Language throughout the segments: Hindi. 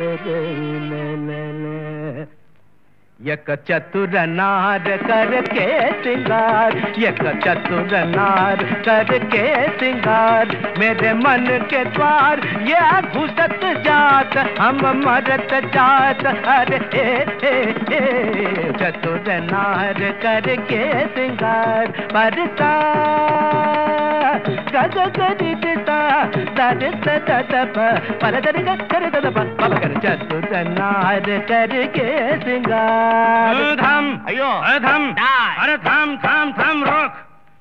एक चतुर नार करके सिंगार, एक चतुर नार करके सिंगार, मेरे मन के द्वार ये घुसत जात, हम मरत जात। अरे चतुर नार करके सिंगार, परता गग गरिता दरित ददप पर दरिग कर ददप पप कर। चतुर नार करके सिंगार। थम, अयो थम, अरे थम थम थम रोक।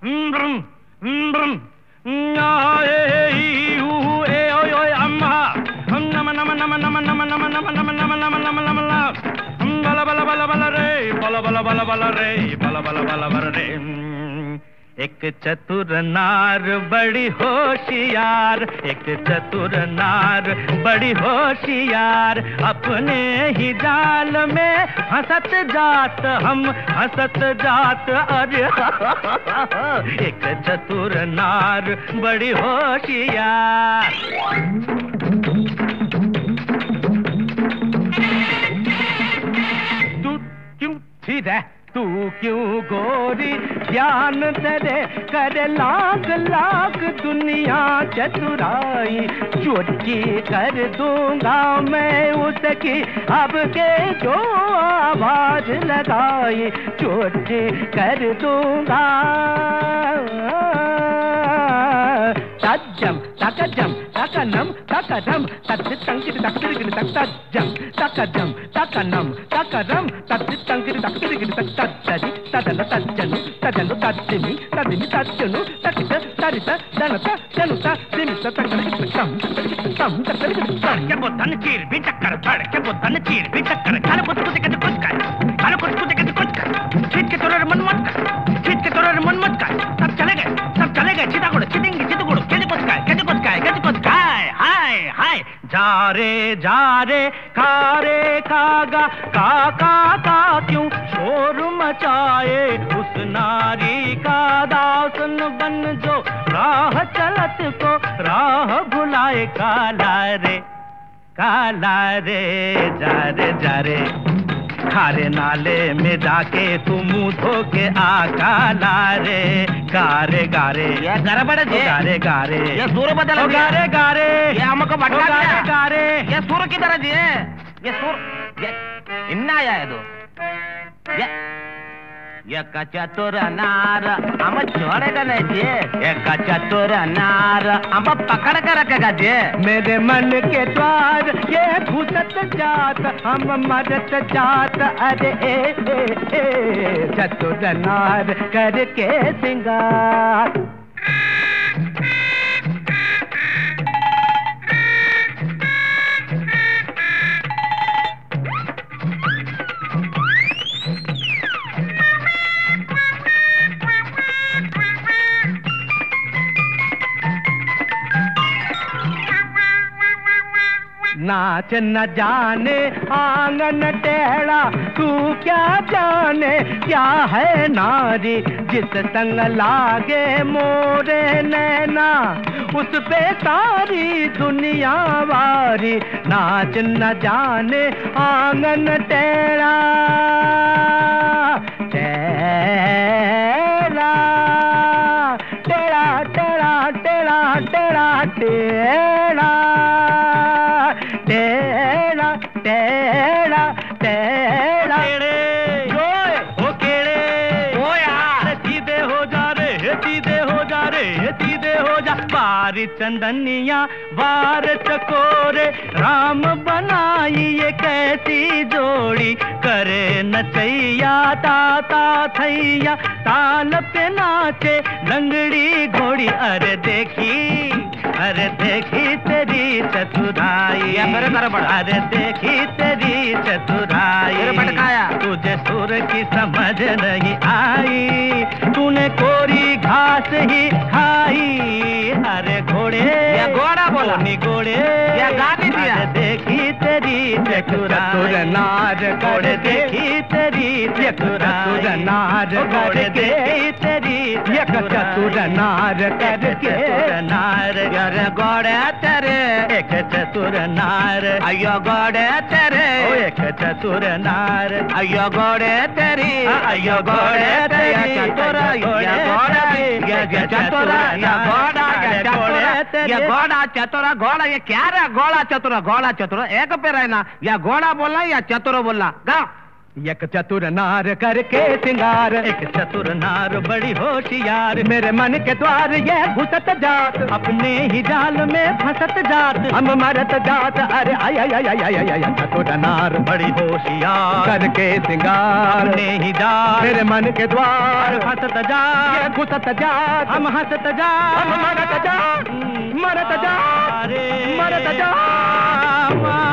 अम्मा नम नम नम नम नम नम नम नम नम नम नम नम बला बला बला बला रे, बला बला बला बला रे, बला बला बला बला रे। एक चतुर नार बड़ी होशियार, एक चतुर नार बड़ी होशियार, अपने ही जाल में हंसत जात, हम हंसत जात। अरे एक चतुर नार बड़ी होशियार। तू क्यों सीधा, तू क्यों गोरी ध्यान तेरे कर लाख लाख दुनिया चतुराई, चोरी कर दूंगा मैं उसकी अब के जो आवाज लगाई, चोरी कर दूंगा। तज्जम तकजम तकनम तकदम तत्तंकिर तक्तिरिगिर तत्तज्जम तकजम तकनम तकदम तत्तंकिर तक्तिरिगिर तत्तज्जि तदन तज्जनु तदनु तज्जिमि तदिमि तज्जनु ततित तरित दनत जनुत दिमित तकरिगिर तम तम तकरिगिर तम। क्या बोतन चीर भी चक्कर पड़, क्या बोतन चीर भी चक्कर, खाने कुछ कुछ के कुछ कर, खाने कुछ कुछ के कुछ कर, चीत के तोरे मन मत कर, चीत के तोरे मन मत कर। सब चले गए चितागुड़ चितिंगी चितगुड़ कैसे कुछ खाए। हाय हाय जा रे खागा का क्यों शोर मचाए, उस नारी का दासन बन जो राह चलत को राह भुलाए। काला रे जा रे खारे नाले में जाके तू मुंह धो के आ। काला रे गारे ये गरे बड़े जे गारे ये सूर बदल गारे ये हमको बटका गारे ये सूर की तरह जी ये सूर ये इन्ना आया है दो ये चतुर नार हम छोड़ेगा नहीं जी, एक चतुर नार हम पकड़ कर रखेगा जी। मेरे मन के द्वार ये घुसत जात, हम मरत जात। अरे चतुर नार करके सिंगार। नाच न जाने आंगन टेढ़ा, तू क्या जाने क्या है नारी, जिस संग लागे मोरे नैना उस पे सारी दुनिया वारी। नाच न जाने आंगन टेढ़ा टेढ़ा टेढ़ा टेढ़ा टेढ़ा टेढ़ा टेढ़ा टेढ़ा टेढ़ा टेढ़ा ओ केड़े ओ यार सीधे हो जा रे, सीधे हो जा रे, सीधे हो जा। बारी चंदनिया बार चकोरे राम बनाई ये कैसी जोड़ी, करे नचैया ताता थैया ताल पे नाचे लंगड़ी घोड़ी। अरे देखी तेरी चतुराई, अरे देखी तेरी चतुराई, तुझे सुर की समझ नहीं आई, तूने कोरी घास ही खाई। अरे घोड़ा बोला नी घोड़े या गाने दिया। देखी तेरी चतुर नार घोड़े, देखी तेरी चतुर नार घोड़े, देखी तेरी चतुर नार करके नार घोड़े तेरे एक चतुर नार अयो गोड़े तेरे ओ एक चतुर नार अयो गोड़े तेरी अयो गोड़े तेरी चतुर ये गोड़ा ये चतुर ये गोड़ा ये चतुर ये गोड़ा चतुर गोड़ा ये क्या रे गोड़ा चतुर एक पे रहना या घोड़ा बोलना या चतुर बोलना गा एक चतुर नार करके सिंगार एक चतुर नार बड़ी होशियार मेरे मन के द्वार ये घुसत जात अपने ही जाल में फंसत जात हम मरत जात अरे आय आय आय आय आय आय चतुर नार बड़ी होशियार करके सिंगार अपने ही जाल मेरे मन के द्वार फंसत जात ये घुसत जात हम हंसत जात हम मरत जात मरत जात मरत जात